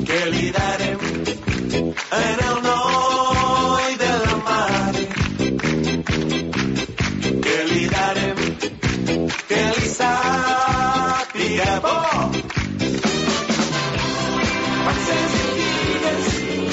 Què li darem en el noi de la mare? Què li darem que li sàpiga bo? Panses i figues,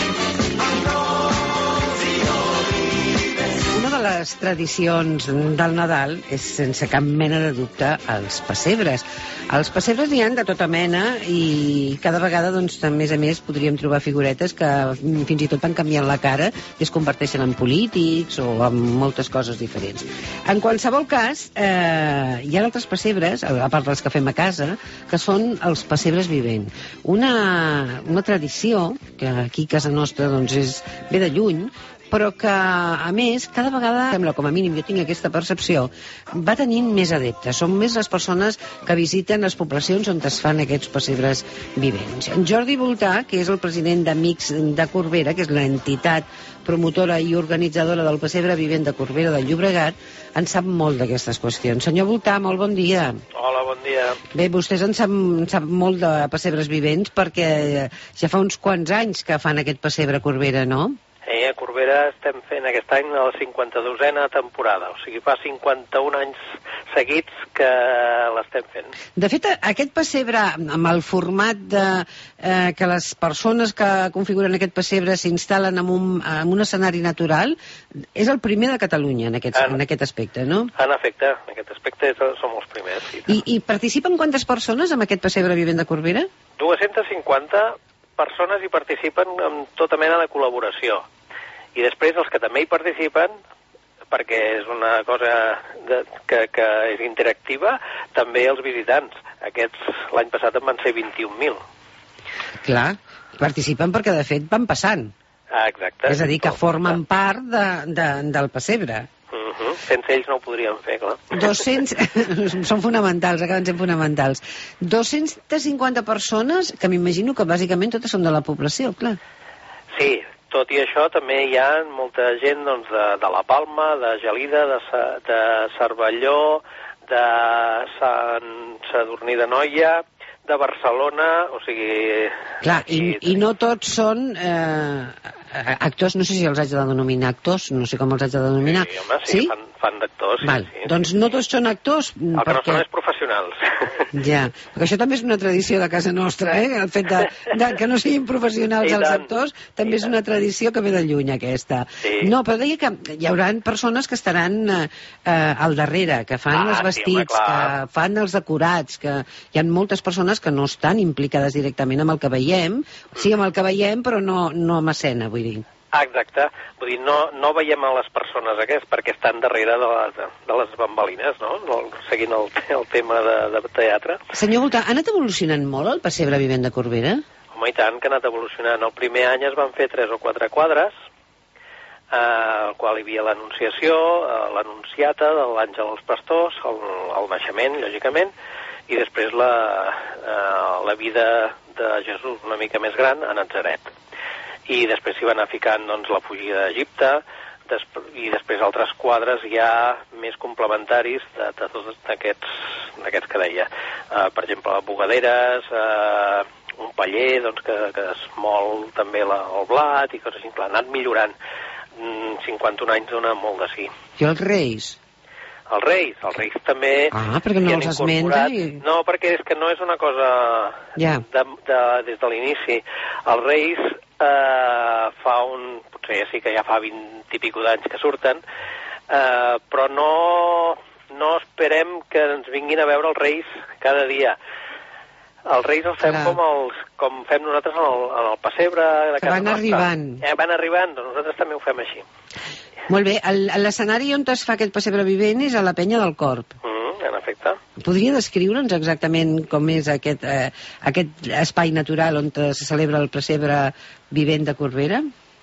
arròs i olives. Una de les tradicions del Nadal és, sense cap mena de dubte, els pessebres. Els pessebres n'hi ha de tota mena i cada vegada, doncs, a més, podríem trobar figuretes que fins i tot van canviant la cara i es converteixen en polítics o en moltes coses diferents. En qualsevol cas, hi ha altres pessebres, a part dels que fem a casa, que són els pessebres vivents. Una tradició que aquí a casa nostra doncs, ve de lluny, però que, a més, cada vegada, sembla, com a mínim, jo tinc aquesta percepció, va tenint més adeptes. Són més les persones que visiten les poblacions on es fan aquests pessebres vivents. En Jordi Voltà, que és el president d'Amics de Corbera, que és l'entitat promotora i organitzadora del pessebre vivent de Corbera del Llobregat, en sap molt d'aquestes qüestions. Senyor Voltà, molt bon dia. Hola, bon dia. Bé, vostès en sap molt de pessebres vivents perquè ja fa uns quants anys que fan aquest pessebre a Corbera, no? A Corbera estem fent aquest any la 52a temporada, o sigui, fa 51 anys seguits que l'estem fent. De fet, aquest pessebre, amb el format que les persones que configuren aquest pessebre s'instal·len en un escenari natural, és el primer de Catalunya en aquest aspecte, no? En efecte, en aquest aspecte som els primers. Sí. I participen quantes persones en aquest pessebre vivent de Corbera? 250 persones hi participen amb tota mena de col·laboració. I després els que també hi participen, perquè és una cosa que és interactiva, també els visitants. Aquests l'any passat en van ser 21.000. Clar, participen perquè de fet van passant. Exacte. És a dir, que formen part del pessebre. Sense ells no ho podríem fer, clar. 200... Són fonamentals, acaben sent fonamentals. 250 persones, que m'imagino que bàsicament totes són de la població, clar. Sí, tot i això també hi ha molta gent doncs, de La Palma, de Gelida, de Cervelló, de Sant Sadurní d'Anoia, de Barcelona, o sigui... Clar, i no tots són actors, no sé si els haig de denominar actors, no sé com els haig de denominar. Sí, home, sí? Fan d'actors. Sí. Doncs no tots són actors. El que no són és professionals. Ja, perquè això també és una tradició de casa nostra, el fet de que no siguin professionals els actors, també és una tradició que ve de lluny, aquesta. Sí. No, però deia que hi haurà persones que estaran al darrere, que fan els vestits, que fan els decorats, que hi ha moltes persones que no estan implicades directament amb el que veiem, sí, amb el que veiem, però no amb escena, vull dir. Exacte, vull dir, no veiem a les persones aquests perquè estan darrere de les bambalines, no? Seguint el tema de teatre. Senyor Voltà, ha anat evolucionant molt el pessebre vivent de Corbera? Home, i tant, que ha anat evolucionant. El primer any es van fer 3 o 4 quadres, al qual hi havia l'Anunciació, l'Anunciata de l'Àngel als Pastors, el naixement, lògicament, i després la vida de Jesús una mica més gran a Natzaret. I després s'hi va anar ficant doncs, la fugida d'Egipte, i després altres quadres ja més complementaris de tots d'aquests que deia. Per exemple, bugaderes, un paller doncs, que es mol també el blat i coses així. Clar, ha anat millorant. 51 anys dona molt de sí. I els Reis? Els Reis també... perquè no els esmenta? No, perquè és que no és una cosa des de l'inici. Els Reis potser sí que ja fa 20 i pico d'anys que surten, però no esperem que ens vinguin a veure els Reis cada dia. Els Reis els fem com fem nosaltres en el pessebre de casa nostra. Van arribant. Van arribant, doncs nosaltres també ho fem així. Molt bé, l'escenari on es fa aquest pessebre vivent és a la Penya del Corb. En efecte. Podria descriure'ns exactament com és aquest espai natural on se celebra el pessebre vivent de Corbera?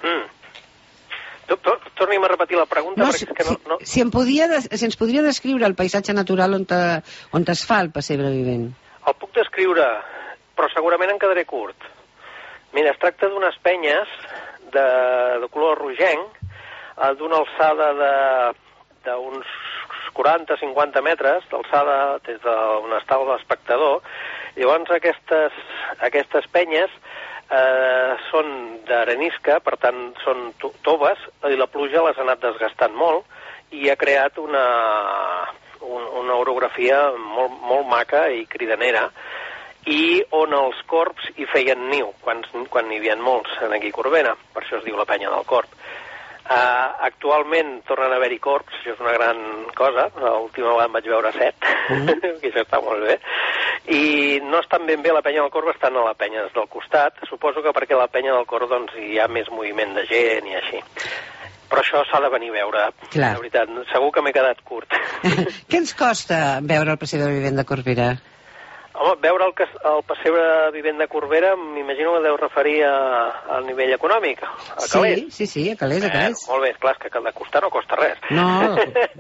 Torni'm a repetir la pregunta. No, si ens podria descriure el paisatge natural on es fa el pessebre vivent. El puc descriure, però segurament em quedaré curt. Mira, es tracta d'unes penyes de color rogenc, d'una alçada d'uns 40-50 metres d'alçada des d'on està l'espectador. Llavors aquestes penyes són d'arenisca, per tant són toves, i la pluja les ha anat desgastant molt i ha creat una orografia molt maca i cridanera, i on els corbs hi feien niu, quan n'hi havia molts aquí a Corbera, per això es diu la penya del corb. Actualment tornen a haver-hi corbs, això és una gran cosa, l'última vegada en vaig veure 7, que això està molt bé, i no estan ben bé la penya del corb, estan a la penya des del costat, suposo que perquè a la penya del corb doncs, hi ha més moviment de gent i així. Però això s'ha de venir a veure, Clar. la veritat, segur que m'he quedat curt. Què ens costa veure el pessebre vivent de Corbera? Home, veure el pessebre vivent de Corbera m'imagino que deu referir al nivell econòmic, a Calés. Sí, a Calés. Molt bé, esclar, és que de costar no costa res. No.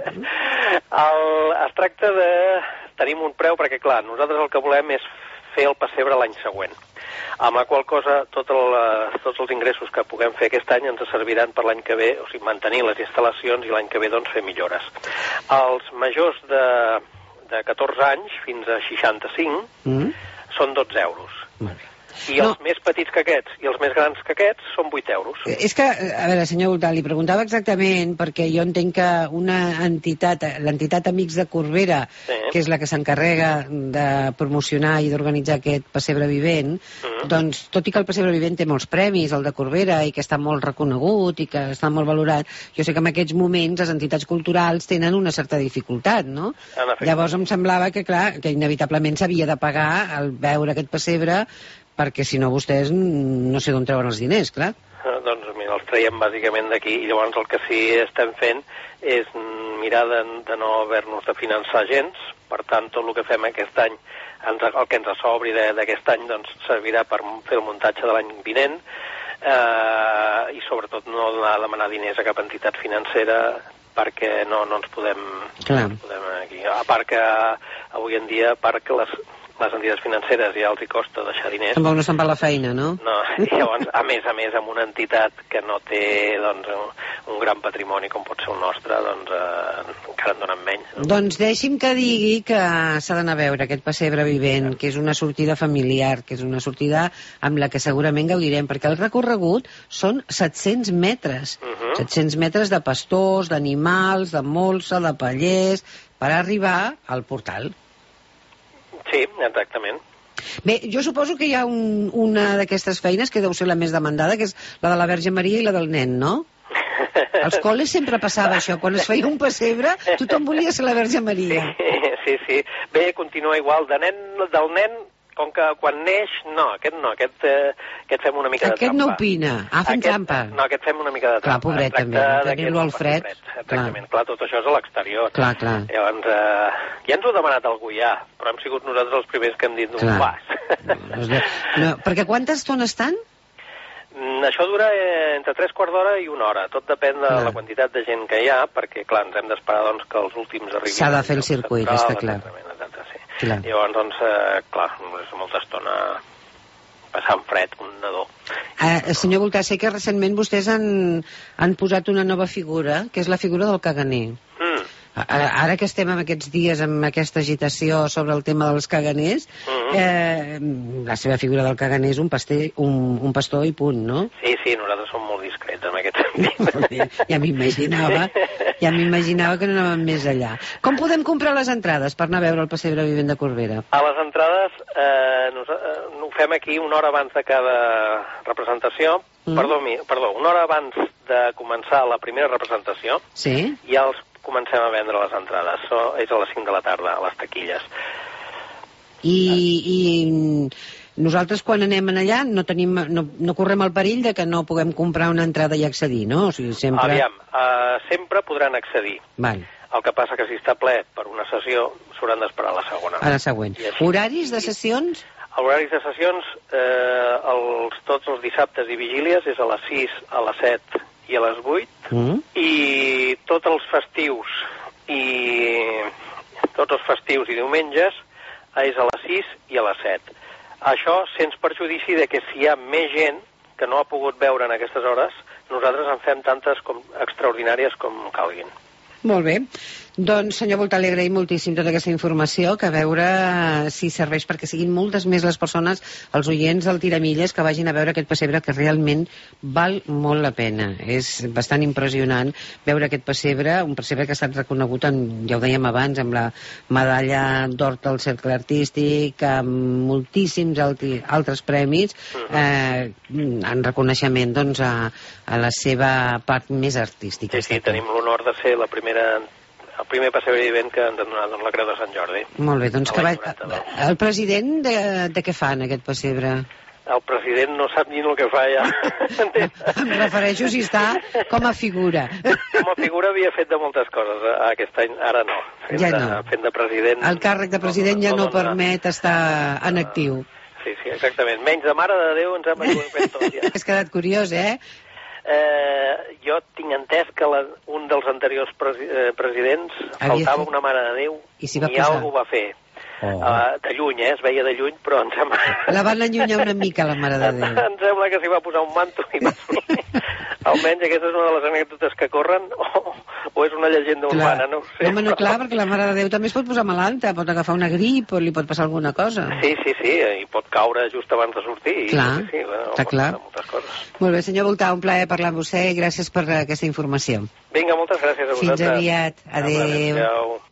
Es tracta de... Tenim un preu perquè, clar, nosaltres el que volem és fer el pessebre l'any següent. Amb la qual cosa tots els ingressos que puguem fer aquest any ens serviran per l'any que ve, o sigui, mantenir les instal·lacions i l'any que ve doncs fer millores. Els majors de 14 anys fins a 65 són 12 euros. Molt bé. I els més petits que aquests i els més grans que aquests són 8 euros. És que, a veure, senyor Voltà, li preguntava exactament perquè jo entenc que una entitat, l'entitat Amics de Corbera, que és la que s'encarrega de promocionar i d'organitzar aquest pessebre vivent, doncs, tot i que el pessebre vivent té molts premis, el de Corbera, i que està molt reconegut i que està molt valorat, jo sé que en aquests moments les entitats culturals tenen una certa dificultat, no? Llavors em semblava que, clar, que inevitablement s'havia de pagar al veure aquest pessebre, perquè si no vostès no sé d'on treuen els diners, clar. Doncs mira, els traiem bàsicament d'aquí, i llavors el que sí estem fent és mirar de no haver-nos de finançar gens, per tant tot el que fem aquest any, el que ens sobri d'aquest any, doncs servirà per fer el muntatge de l'any vinent, i sobretot no demanar diners a cap entitat financera perquè no ens podem aquí. A part que avui en dia, les entitats financeres ja els hi costa deixar diners. Tampoc no se'n va la feina, no? No, i llavors, a més, amb una entitat que no té doncs, un gran patrimoni com pot ser el nostre, doncs encara en donen menys. No? Doncs deixi'm que digui que s'ha d'anar a veure aquest pessebre vivent, que és una sortida familiar, que és una sortida amb la que segurament gaudirem, perquè el recorregut són 700 metres. 700 metres de pastors, d'animals, de molsa, de pallers, per arribar al portal. Sí, exactament. Bé, jo suposo que hi ha una d'aquestes feines que deu ser la més demandada, que és la de la Verge Maria i la del nen, no? Als col·les sempre passava això, quan es feia un pessebre tothom volia ser la Verge Maria. Sí. Bé, continua igual, del nen, com que quan neix, aquest fem una mica de trampa. Aquest no opina. Fem trampa. No, aquest fem una mica de trampa. Clar, pobret també, tenir-lo al fred. Exactament, clar, tot això és a l'exterior. Clar. Llavors, ja ens ho ha demanat algú ja, però hem sigut nosaltres els primers que hem dit un pas. No, perquè quanta estona estan? Això dura entre 3/4 d'hora i 1 hora. Tot depèn de la quantitat de gent que hi ha, perquè, clar, ens hem d'esperar doncs, que els últims arribin. S'ha de fer el circuit, està clar. Clar. Llavors, doncs, clar, és molta estona passant fred, un nadó. Senyor Voltà, sé que recentment vostès han posat una nova figura, que és la figura del caganer. Ara que estem en aquests dies amb aquesta agitació sobre el tema dels caganers, la seva figura del caganer és un pastor i punt, no? Sí, nosaltres som molt discrets en aquest sentit. Ja m'imaginava que no anàvem més allà. Com podem comprar les entrades per anar a veure el pessebre vivent de Corbera? A les entrades ho fem aquí una hora abans de cada representació. Perdó, una hora abans de començar la primera representació. Sí. Ja comencem a vendre les entrades. És a les 5 de la tarda, a les taquilles. I nosaltres quan anem allà no correm el perill de que no puguem comprar una entrada i accedir, no? O sigui, sempre... Aviam, sempre podran accedir. Val. El que passa que si està ple per una sessió s'hauran d'esperar a la segona. A la següent. Horaris de sessions? Horaris de sessions, tots els dissabtes i vigílies és a les 6, a les 7 i a les 8, i tots els festius i diumenges és a les 6 i a les 7. Això sens perjudici de que si hi ha més gent que no ha pogut veure en aquestes hores, nosaltres en fem tantes extraordinàries com calguin. Molt bé. Doncs, senyor Voltà, li agraïm moltíssim tota aquesta informació, que a veure si serveix perquè siguin moltes més les persones, els oients del Tiramilles, que vagin a veure aquest pessebre, que realment val molt la pena. És bastant impressionant veure aquest pessebre, un pessebre que ha estat reconegut, ja ho dèiem abans, amb la medalla d'or del Cercle Artístic, amb moltíssims altres premis, en reconeixement doncs, a la seva part més artística. Sí, tenim l'honor de ser el primer pessebre vivent que ens han donat la Creu de Sant Jordi. Molt bé, doncs el president de què fa en aquest pessebre? El president no sap ni el que fa ja. Em refereixo si està com a figura. Com a figura havia fet de moltes coses aquest any, ara no. Fent de president... El càrrec de president ja no permet estar en actiu. Sí, exactament. Menys de Mare de Déu ens hem fet tot ja. Has quedat curiós, Jo tinc entès que un dels anteriors presidents faltava una Mare de Déu i algú va fer. De lluny, es veia de lluny, però em sembla... La van allunyar una mica, la Mare de Déu. Em sembla que s'hi va posar un manto i va sortir. Almenys aquesta és una de les anècdotes que corren, o és una llegenda urbana, no ho sé. Home, no, clar, perquè la Mare de Déu també es pot posar malalta, pot agafar una grip o li pot passar alguna cosa. Sí, i pot caure just abans de sortir. Clar, està clar. Molt bé, senyor Voltà, un plaer parlar amb vostè i gràcies per aquesta informació. Vinga, moltes gràcies a vosaltres. Fins aviat. Adéu. Adéu.